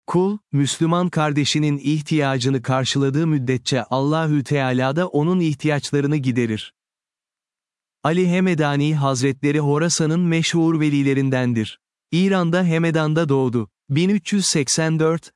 Kul, Müslüman kardeşinin ihtiyacını karşıladığı müddetçe Allahü Teala da onun ihtiyaçlarını giderir. Ali Hemedani Hazretleri Horasan'ın meşhur velilerindendir. İran'da Hemedan'da doğdu. 1384,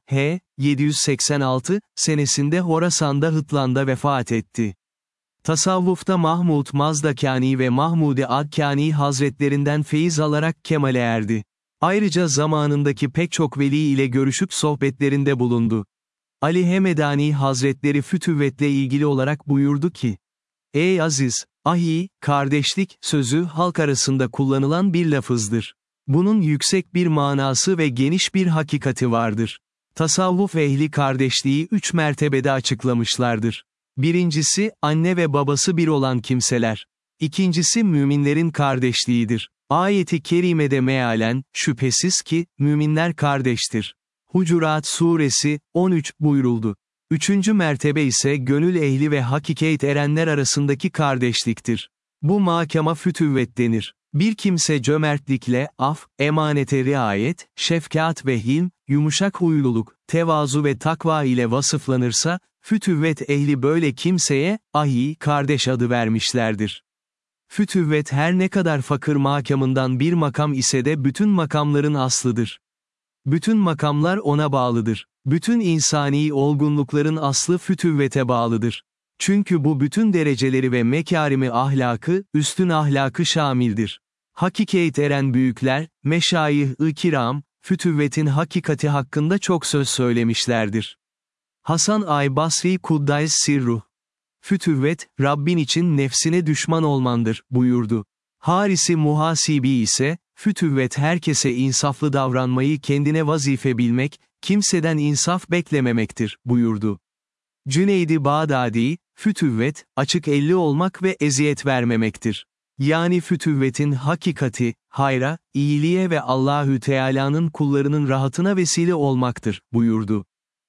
786 senesinde Horasan'da Hıtlan'da vefat etti. Tasavvufta Mahmud Mazdakani ve Mahmud-i Adkani Hazretlerinden feyiz alarak kemale erdi. Ayrıca zamanındaki pek çok veli ile görüşüp sohbetlerinde bulundu. Ali Hemedani Hazretleri fütüvvetle ilgili olarak buyurdu ki, "Ey aziz, ahi, kardeşlik sözü halk arasında kullanılan bir lafızdır. Bunun yüksek bir manası ve geniş bir hakikati vardır. Tasavvuf ehli kardeşliği 3 mertebede açıklamışlardır. Birincisi, anne ve babası bir olan kimseler. İkincisi müminlerin kardeşliğidir. Ayeti kerimede mealen, şüphesiz ki, müminler kardeştir. Hucurat suresi, 13 buyuruldu. Üçüncü mertebe ise gönül ehli ve hakikat erenler arasındaki kardeşliktir. Bu makama fütüvvet denir. Bir kimse cömertlikle, af, emanete riayet, şefkat ve hilm, yumuşak huyluluk, tevazu ve takva ile vasıflanırsa, fütüvvet ehli böyle kimseye, ahi, kardeş adı vermişlerdir. Fütüvvet her ne kadar fakir makamından bir makam ise de bütün makamların aslıdır. Bütün makamlar ona bağlıdır. Bütün insani olgunlukların aslı fütüvvete bağlıdır. Çünkü bu bütün dereceleri ve mekârimi ahlakı, üstün ahlakı şamildir. Hakikat eren büyükler, meşayih-i kiram, fütüvvetin hakikati hakkında çok söz söylemişlerdir. Hasan Ay Basri Kuddays Sirruh, fütüvvet, Rabbin için nefsine düşman olmandır, buyurdu. Haris-i Muhasibi ise, fütüvvet herkese insaflı davranmayı kendine vazife bilmek, kimseden insaf beklememektir, buyurdu. Cüneyd-i Bağdadi, fütüvvet, açık elli olmak ve eziyet vermemektir. Yani fütüvvetin hakikati, hayra, iyiliğe ve Allahü Teala'nın kullarının rahatına vesile olmaktır, buyurdu.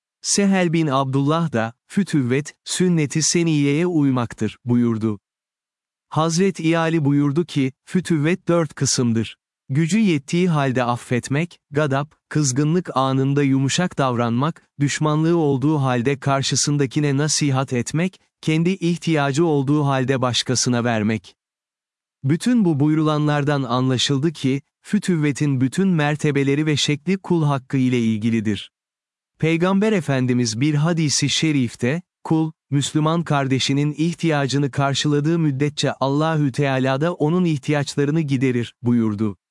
Sehel bin Abdullah da, fütüvvet, sünnet-i seniyeye uymaktır, buyurdu. Hazret İyali buyurdu ki, fütüvvet 4 kısımdır. Gücü yettiği halde affetmek, gadap, kızgınlık anında yumuşak davranmak, düşmanlığı olduğu halde karşısındakine nasihat etmek, kendi ihtiyacı olduğu halde başkasına vermek. Bütün bu buyurulanlardan anlaşıldı ki, fütüvvetin bütün mertebeleri ve şekli kul hakkı ile ilgilidir. Peygamber Efendimiz bir hadisi şerifte, kul, Müslüman kardeşinin ihtiyacını karşıladığı müddetçe Allahü Teala da onun ihtiyaçlarını giderir, buyurdu.